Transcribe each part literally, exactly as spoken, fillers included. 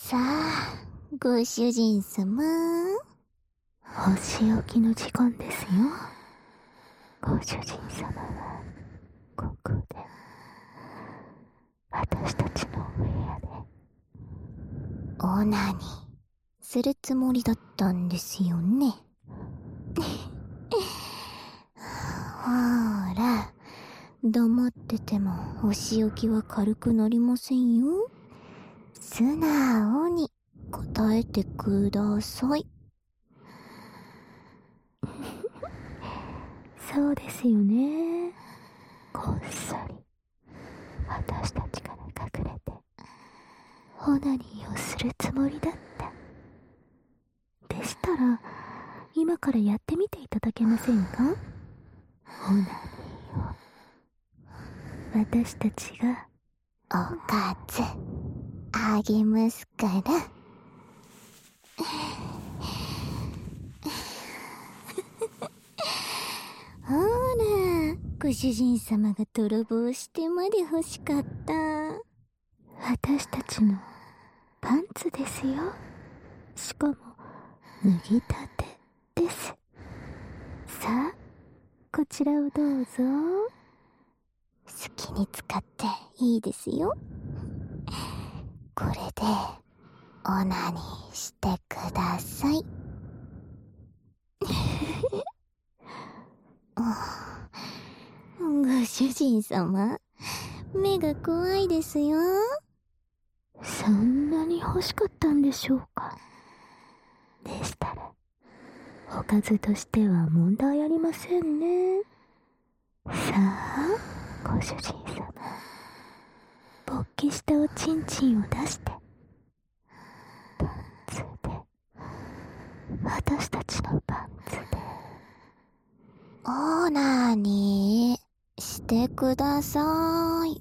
さあ、ご主人様。 お仕置きの時間ですよ。ご主人様はここで、私たちのお部屋でオナニーするつもりだったんですよね。ほーら、黙っててもお仕置きは軽くなりませんよ。素直に答えてください。 そうですよね。こっそり私たちから隠れてオナニーをするつもりだった。でしたら今からやってみていただけませんか？オナニーを私たちがおかずあげますから。ほら、ご主人様が泥棒してまで欲しかった。 私たちのパンツですよ。しかも脱ぎたてです。さあ、こちらをどうぞ。 好きに使っていいですよ。これでオナニーしてください。ご主人様、目が怖いですよ。 そんなに欲しかったんでしょうか。でしたらおかずとしては問題ありませんね。さあ、ご主人様、勃起したおちんちんを出してパンツで、私たちのパンツでオナニーしてください。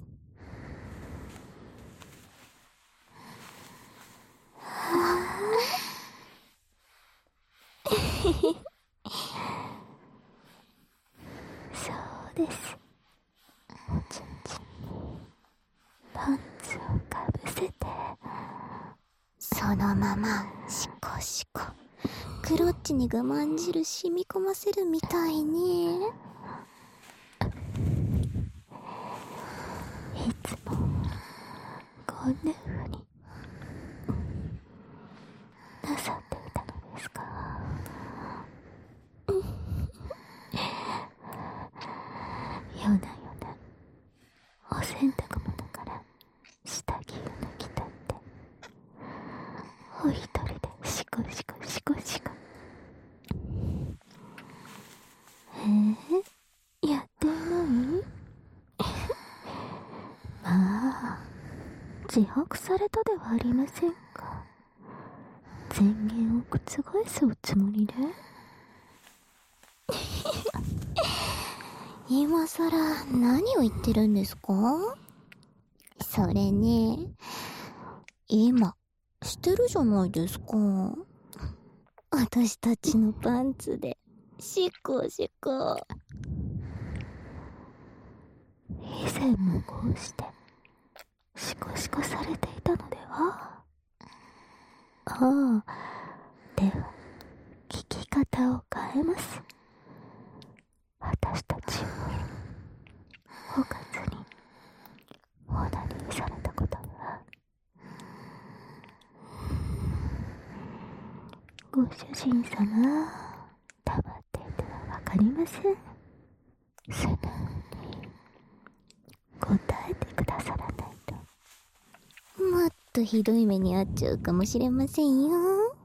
そうです。おちんちんにパンツをかぶせて、 そのままシコシコクロッチに我慢汁染み込ませるみたいね。 いつもこんな風になさっていたのですか？夜な夜なお洗濯物から下着を抜き取ってお一人でシコシコシコシコ。えー、やっていないまあ、自白されたではありませんか。前言を覆すおつもりで。 今さら何を言ってるんですか？それね、今してるじゃないですか。私たちのパンツでシコシコ。 以前もこうしてシコシコされていたのでは？ああ、では聞き方を変えます。私たちをおかずにオナニーされたことは、ご主人様、黙っていてはわかりません。素直に答えてくださらないと。 もっとひどい目に遭っちゃうかもしれませんよ。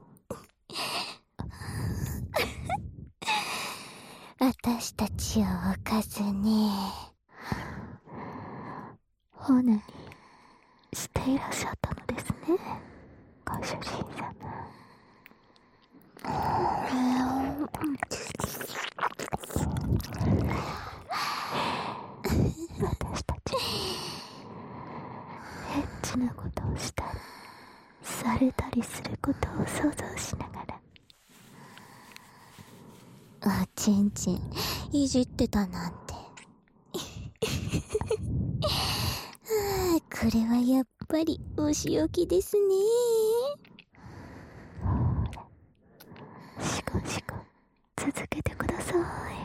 私たちをおかずにオナニーしていらっしゃったのですね、ご主人様。私たちエッチなことをしたりされたりすることを想像しながら、 おちんちんいじってたなんて。ああ、これはやっぱりお仕置きですね。 続けてください。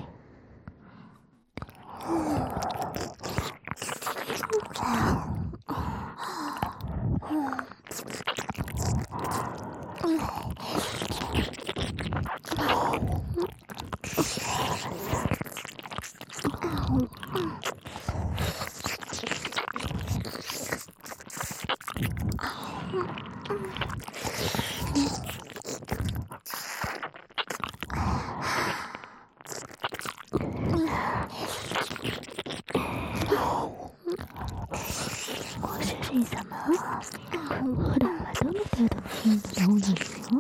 ご主人様、普段はどの程度の頻度が多いんですよ。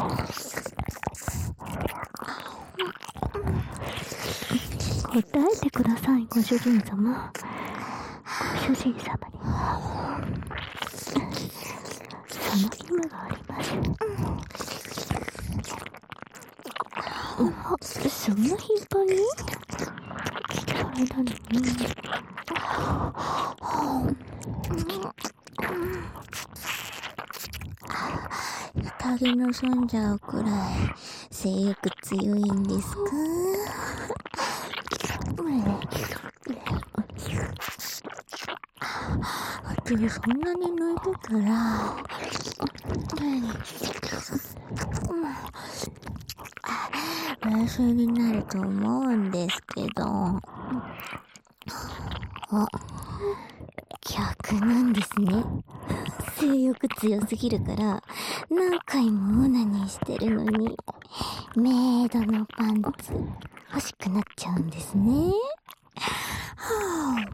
答えてください、ご主人様。ご主人様にはその義務があります。そんな頻繁に？それなのに影の住んじゃうくらい性欲強いんですか？でもそんなに抜いてたら冷静になると思うんですけど、あ、逆なんですね。性欲強すぎるから何回もオナニーしてるのにメイドのパンツ欲しくなっちゃうんですね。はあ、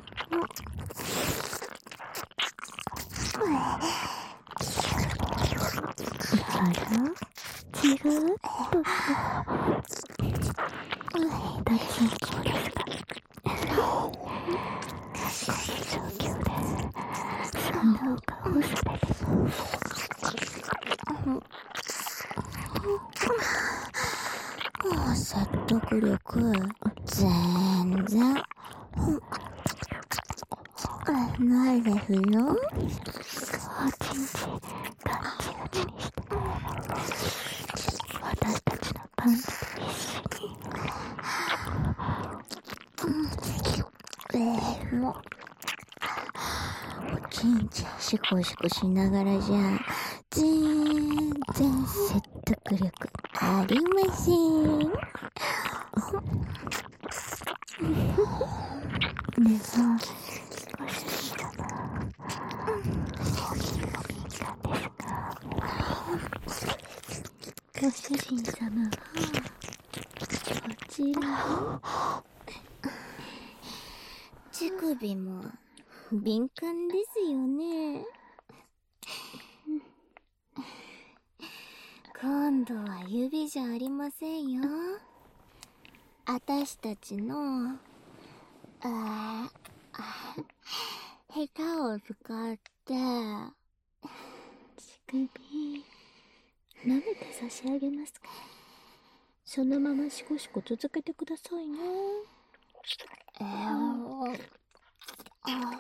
あら、違うと大丈夫ですか？この状況でそんなお顔をされても。 説得力全然ないですよ。 おちんちガッチガチにして私たちのパンツと一緒に。 えー、もうおちんちんシコシコしながらじゃ全然説得力ありません。 でもご主人様、お気の敏感ですが、ご主人様はこちら乳首も敏感ですよね。今度は指じゃありませんよ。あたしたちのああヘタを使って乳首舐めて差し上げますか？そのままシコシコ続けてくださいね。 えー、あ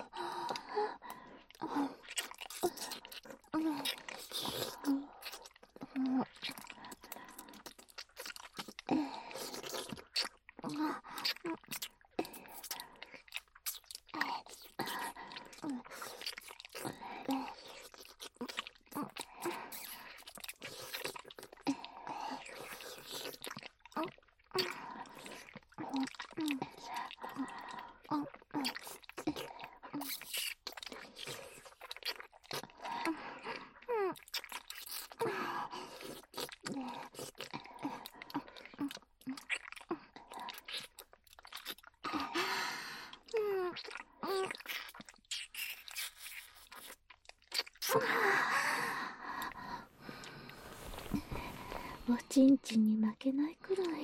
おちんちんに負けないくらい。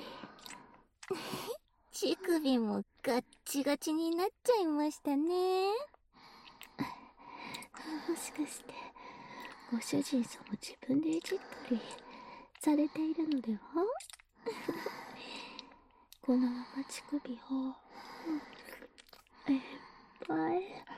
乳首もガッチガチになっちゃいましたね。 もしかしてご主人様自分でいじったりされているのでは？このまま乳首をいっぱい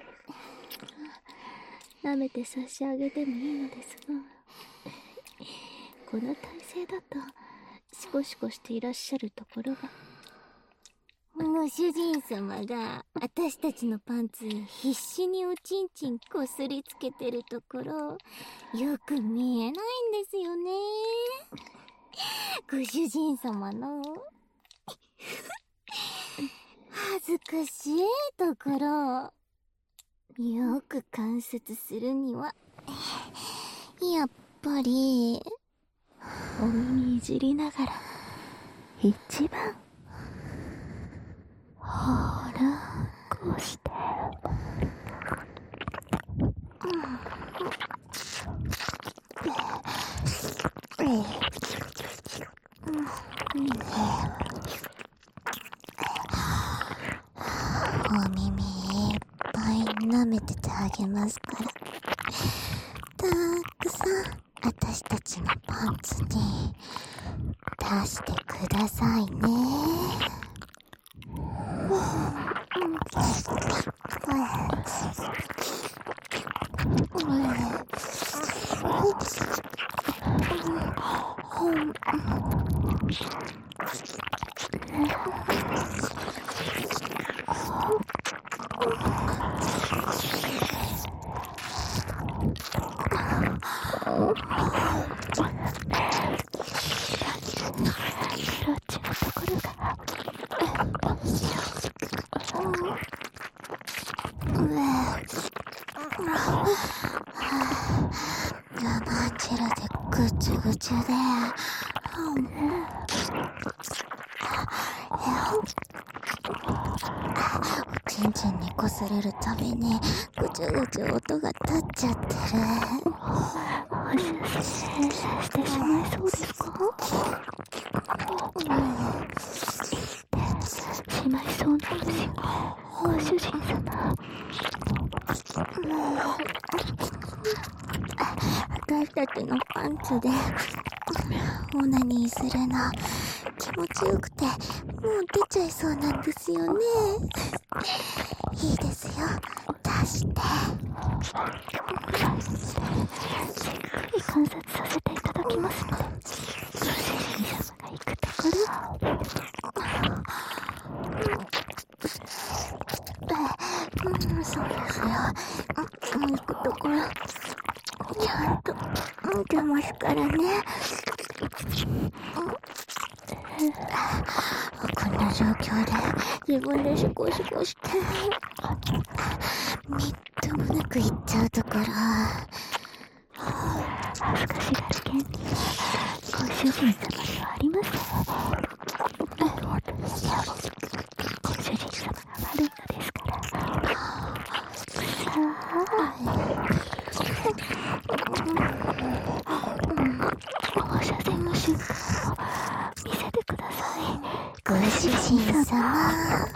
舐めて差し上げてもいいのですが、この体勢だとシコシコしていらっしゃるところが。 ご主人様が私たちのパンツに必死におちんちんこすりつけてるところ、よく見えないんですよね。ご主人様の恥ずかしいところ、よく観察するには、やっぱり、 お耳いじりながら、一番、ほら、こうして。 お耳いっぱい舐めててあげますから、たくさん私たちのパンツに出してくださいね。生汁でぐちゅぐちゅで、おちんちんにこすれるたびにぐちゅぐちゅ音が立っちゃってる。 してしまいそうですか？しまいそうなんですよ、ご主人様。 私たちのパンツでオナニーするの気持ちよくて、もう出ちゃいそうなんですよね。いいですよ、出して。 観察させていただきますので、ご主人様が行くところを。 うん、そうですよ。行くところちゃんと見てますからね。こんな状況で自分でシコシコしてみっともなく行っちゃうところ、 恥ずかしがる権利はご主人様にはありません。ご主人様が悪いのですから。さあ、放射線の瞬間を見せてください。 ご主人様。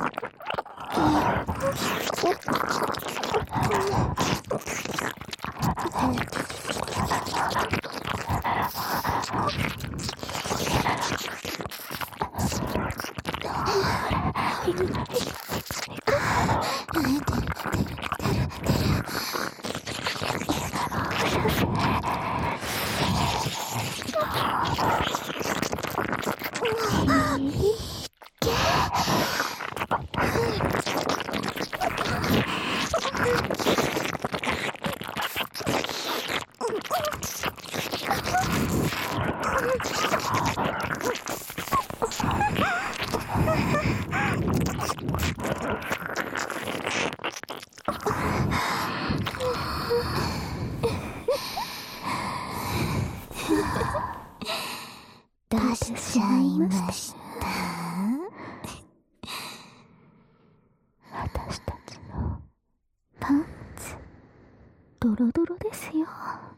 出しちゃいました。 私たちのパンツ、ドロドロですよ。